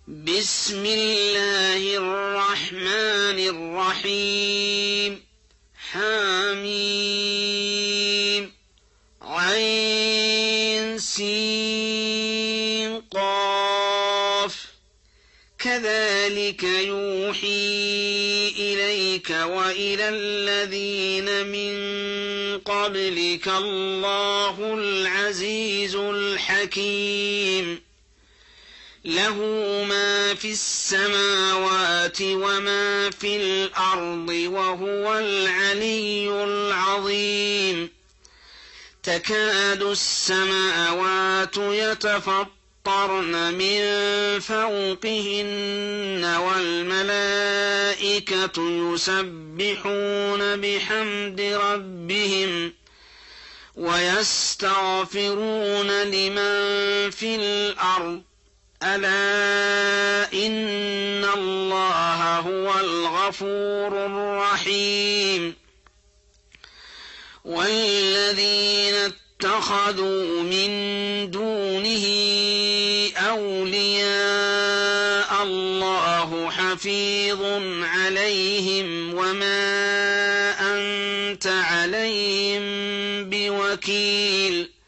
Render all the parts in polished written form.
بسم الله الرحمن الرحيم. حميم عين سين قاف. كذلك يوحي إليك وإلى الذين من قبلك الله العزيز الحكيم. له ما في السماوات وما في الأرض وهو العلي العظيم. تكاد السماوات يتفطرن من فوقهن والملائكة يسبحون بحمد ربهم ويستغفرون لمن في الأرض ألا إن الله هو الغفور الرحيم. والذين اتخذوا من دونه أولياء الله حفيظ عليهم وما أنت عليهم بوكيل.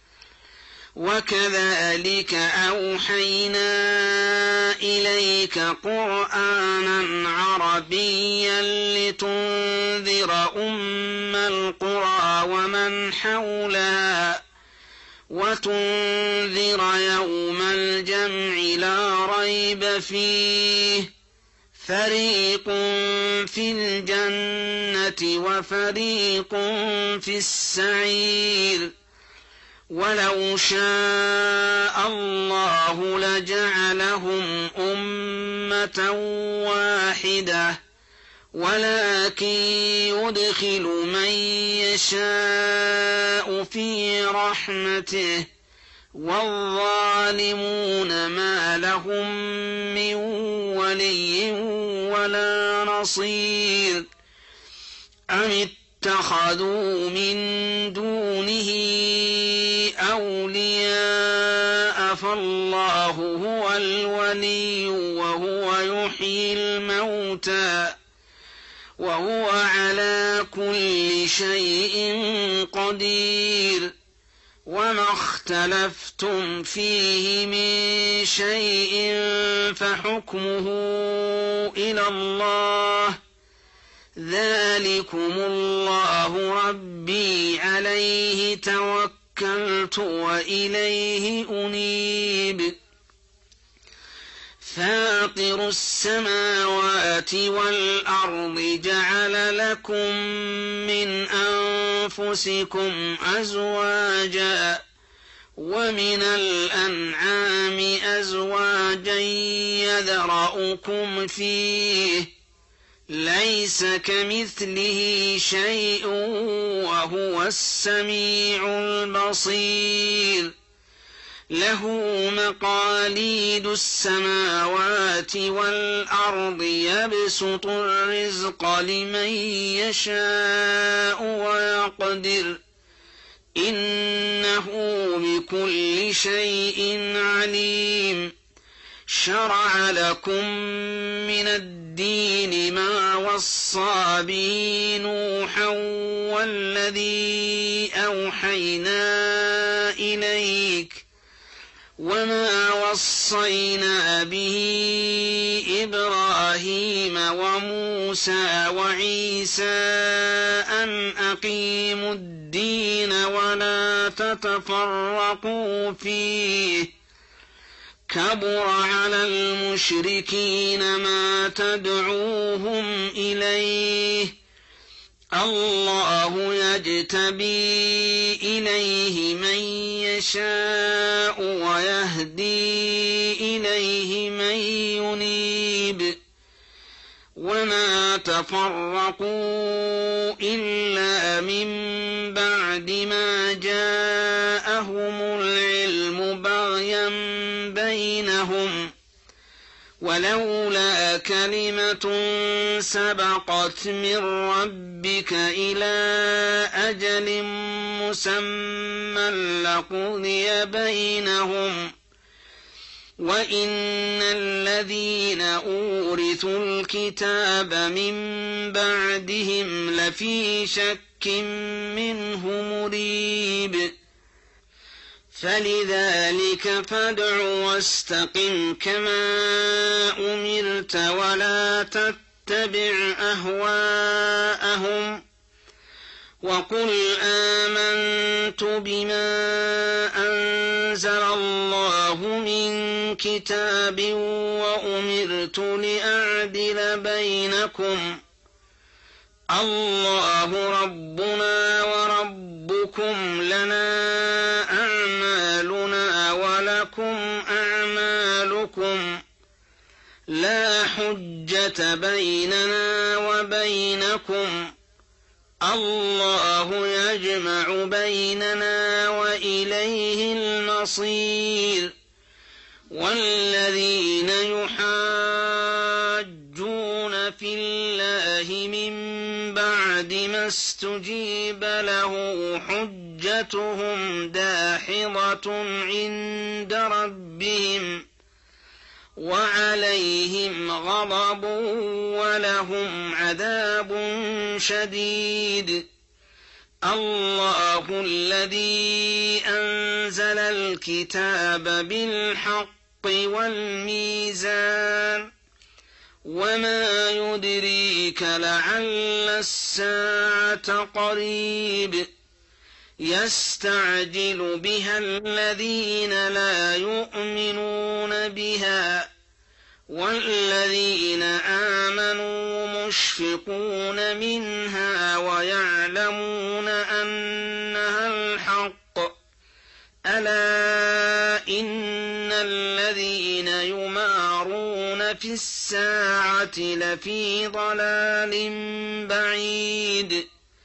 وكذلك أوحينا إليك قرآنا عربيا لتنذر أم القرى ومن حولها وتنذر يوم الجمع لا ريب فيه فريق في الجنة وفريق في السعير. ولو شاء الله لجعلهم أمة واحدة ولكن يدخل من يشاء في رحمته والظالمون ما لهم من ولي ولا نصير. أم اتخذوا من دونه أولياء فالله هو الولي وهو يحيي الموتى وهو على كل شيء قدير. وما اختلفتم فيه من شيء فحكمه إلى الله ذلكم الله ربي عليه توكلت وإليه أنيب. فاطر السماوات والأرض جعل لكم من أنفسكم أزواجا ومن الأنعام أزواجا يذرأكم فيه ليس كمثله شيء وهو السميع البصير. له مقاليد السماوات والأرض يبسط الرزق لمن يشاء ويقدر إنه بكل شيء عليم. شرع لكم من الدين ما وصى به نوحا والذي أوحينا إليك وما وصينا به إبراهيم وموسى وعيسى أن أقيموا الدين ولا تتفرقوا فيه. كبر على المشركين ما تدعوهم إليه. الله يجتبي إليه من يشاء ويهدي إليه من ينيب. وما تفرقوا إلا من بعد ما جاءهم العلم بغيا بينهم ولولا كلمة سبقت من ربك إلى أجل مسمى لقضي بينهم وإن الذين أورثوا الكتاب من بعدهم لفي شك منه مريب فلذلك فادع واستقم كما أمرت ولا تتبع أهواءهم وقل آمنت بما أنزل الله من كتاب وأمرت لأعدل بينكم الله ربنا وربكم لنا أعمالنا ولكم أعمالكم لا حجة بيننا وبينكم الله يجمع بيننا وإليه المصير والذين يحاجون في الله من بعد ما استجيب له حجتهم داحضة عند ربهم وعليهم غضب ولهم عذاب شديد الله الذي أنزل الكتاب بالحق والميزان وما يدريك لعل الساعة قريب يستعجل بها الذين لا يؤمنون بها والذين آمنوا مشفقون منها ويعلمون أنها الحق ألا إن الذين يمارون في الساعة لفي ضلال بعيد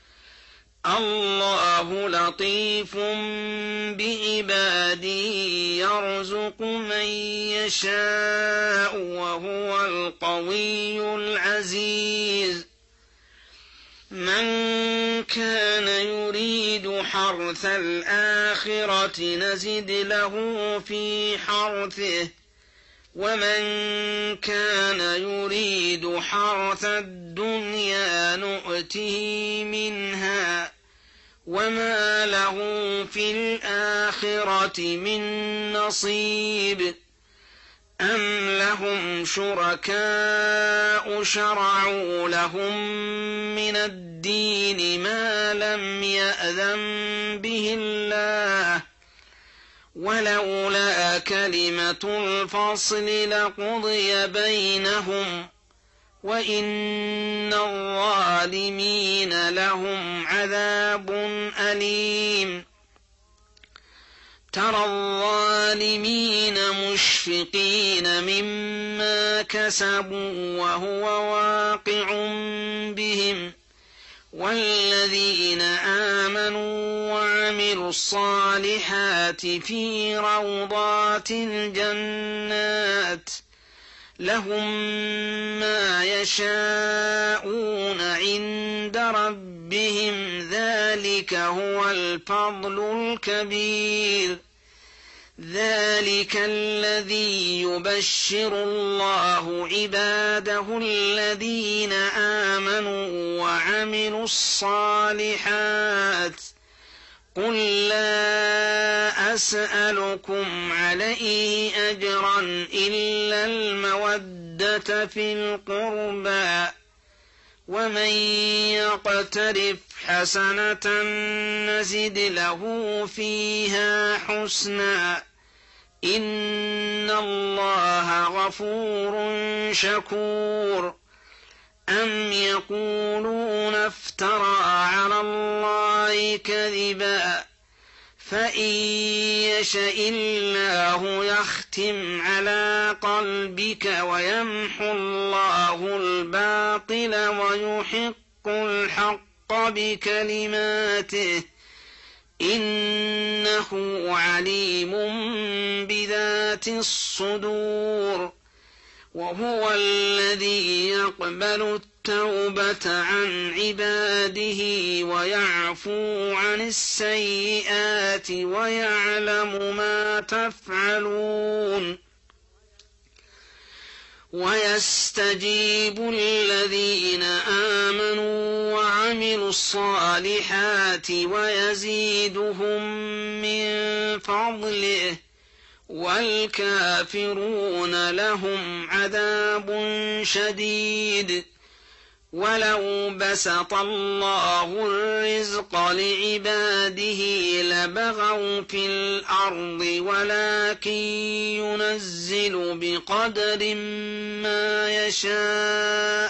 الله لطيف بعباده يرزق من يشاء وهو القوي العزيز من كان يريد حرث الآخرة نزد له في حرثه ومن كان يريد حرث الدنيا نؤته منها وما له في الآخرة من نصيب أم لهم شركاء شرعوا لهم من الدين ما لم يأذن به الله ولولا كلمة الفصل لقضي بينهم وإن الظالمين لهم عذاب أليم ترى الظالمين مشفقين مما كسبوا وهو واقع بهم والذين آمنوا وعملوا الصالحات في روضات الجنات لهم ما يشاءون عند ربهم ذلك هو الفضل الكبير ذلك الذي يبشر الله عباده الذين آمنوا وعملوا الصالحات قل لا أسألكم عليه أجرا إلا المودة في القربى ومن يقترف حسنة نزد له فيها حسنا إن الله غفور شكور أم يقولون افترى على الله كذبا فإن يشأ الله يختم على قلبك ويمحو الله الباطل ويحق الحق بكلماته إنه عليم بذات الصدور وهو الذي يقبل التوبة عن عباده ويعفو عن السيئات ويعلم ما تفعلون ويستجيب الذين آمنوا وعملوا الصالحات ويزيدهم من فضله والكافرون لهم عذاب شديد. ولو بسط الله الرزق لعباده لبغوا في الأرض ولكن ينزل بقدر ما يشاء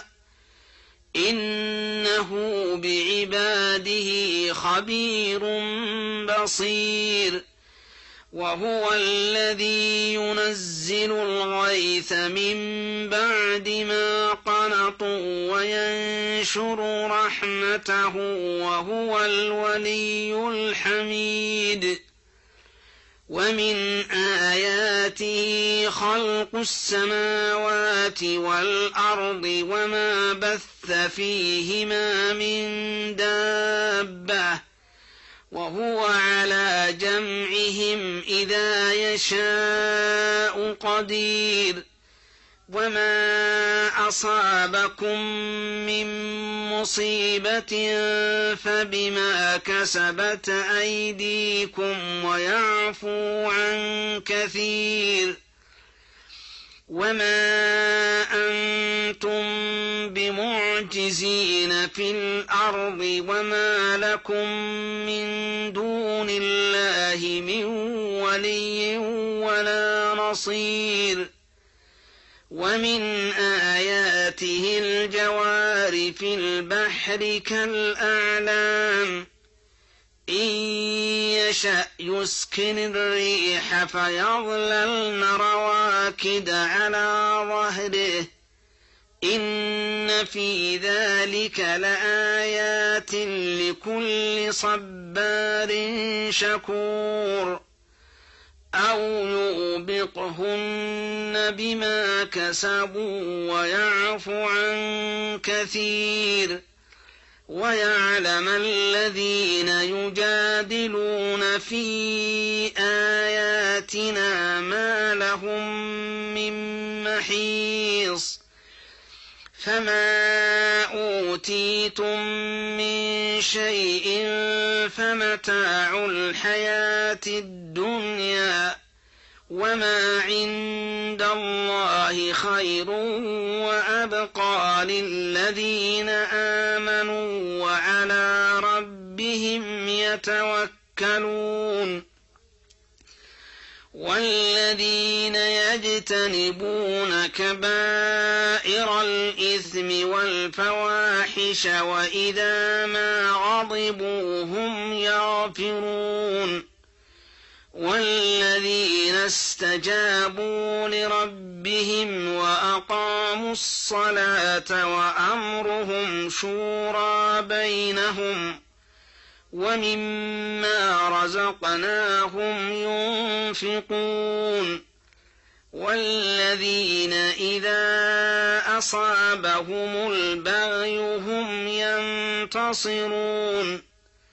إنه بعباده خبير بصير. وهو الذي ينزل الغيث من بعد ما قنطوا وينشر رحمته وهو الولي الحميد. ومن آياته خلق السماوات والأرض وما بث فيهما من دابة وهو على جمعهم إذا يشاء قدير. وما أصابكم من مصيبة فبما كسبت أيديكم ويعفو عن كثير. وما أنتم بمعجزين في الأرض وما لكم من دون الله من ولي ولا نصير. ومن آياته الجوار في البحر كالأعلام إن يشأ يسكن الريح فيظللن رواكد على ظهره إن في ذلك لآيات لكل صبار شكور. أو يوبقهن بما كسبوا ويعفو عن كثير. ويعلم الذين يجادلون في آياتنا ما لهم من محيص. فما أوتيتم من شيء فمتاع الحياة الدنيا وما عند الله خير وأبقى للذين آمنوا وعلى ربهم يتوكلون. والذين يجتنبون كبائر الإثم والفواحش وإذا ما غضبوا هم يغفرون. والذين استجابوا لربهم وأقاموا الصلاة وأمرهم شورى بينهم ومما رزقناهم ينفقون. والذين إذا أصابهم البغي هم ينتصرون.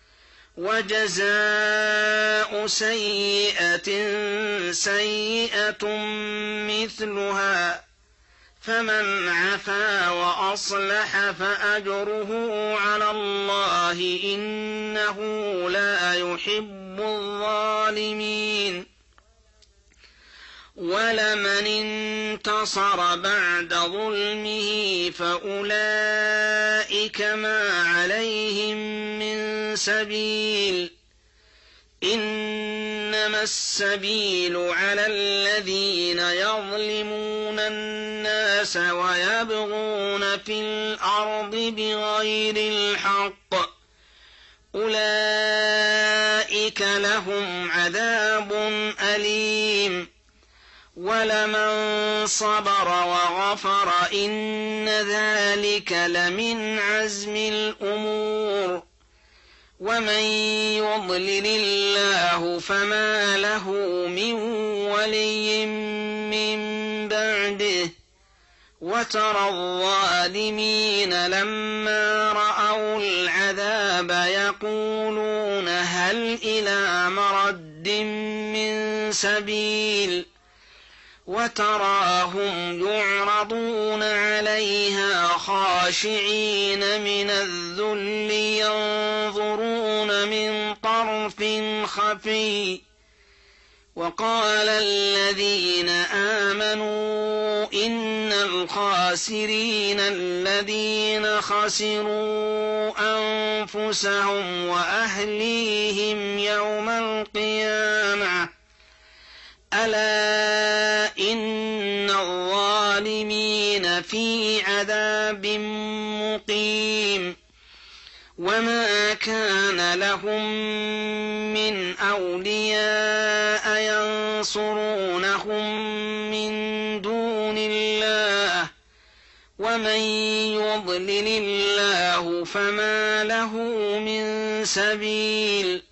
وجزاء سيئة سيئة مثلها فمن عفا وأصلح فأجره على الله إنه لا يحب الظالمين. ولمن انتصر بعد ظلمه فأولئك ما عليهم من سبيل إنما السبيل على الذين يظلمون الناس ويبغون في الأرض بغير الحق أولئك لهم عذاب أليم. ولمن صبر وغفر إن ذلك لمن عزم الأمور. ومن يضلل الله فما له من ولي من بعده. وترى الظالمين لما رأوا العذاب يقولون هل إلى مرد من سبيل وتراهم يعرضون عليها خاشعين من الذل ينظرون من طرف خفي. وقال الذين آمنوا إن الخاسرين الذين خسروا أنفسهم وأهليهم يوم القيامة ألا إن الظالمين في عذاب مقيم. وما كان لهم من أولياء ينصرونهم من دون الله ومن يضلل الله فما له من سبيل.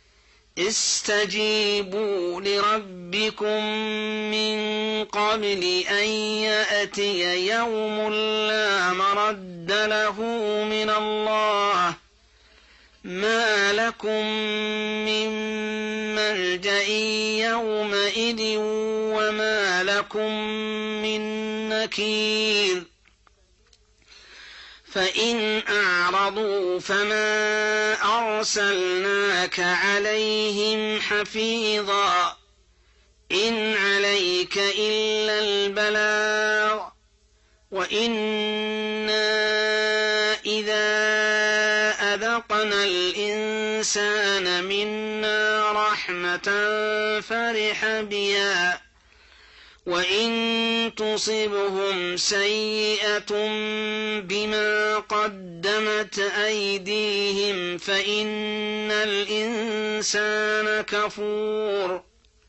استجيبوا لربكم من قبل أن يأتي يوم لا مرد له من الله ما لكم من ملجأ يومئذ وما لكم من نكير. فإن أعرضوا فما أرسلناك عليهم حفيظا إن عليك إلا البلاغ وإنا إذا أذقنا الإنسان منا رحمة فرح بها وإن تصبهم سيئة بما قدمت أيديهم فإن الإنسان كفور.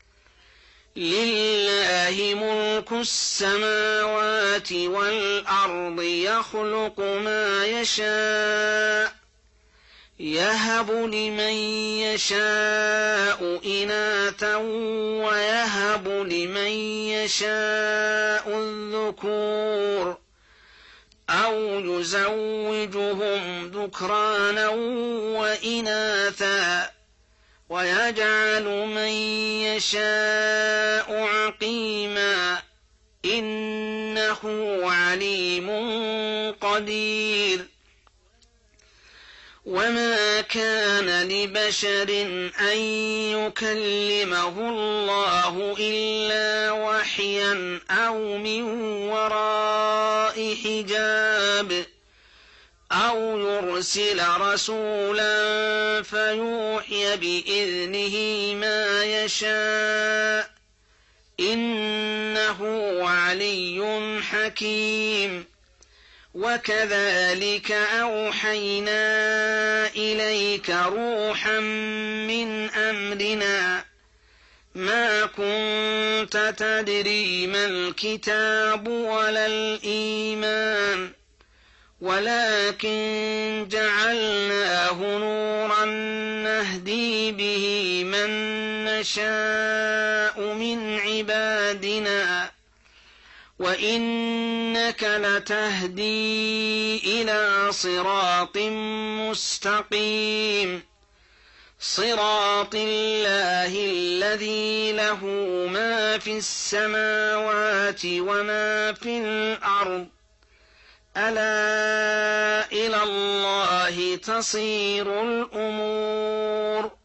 لله ملك السماوات والأرض يخلق ما يشاء يهب لمن يشاء إناثا ويهب لمن يشاء الذكور أو يزوجهم ذكرانا وإناثا ويجعل من يشاء عقيما إنه عليم قدير. وما كان لبشر أن يكلمه الله إلا وحيا أو من وراء حجاب أو يرسل رسولا فيوحي بإذنه ما يشاء إنه علي حكيم. وكذلك أوحينا إليك روحا من أمرنا ما كنت تدري ما الكتاب ولا الإيمان ولكن جعلناه نورا نهدي به من نشاء من عبادنا وإنك لتهدي إلى صراط مستقيم صراط الله الذي له ما في السماوات وما في الأرض ألا إلى الله تصير الأمور.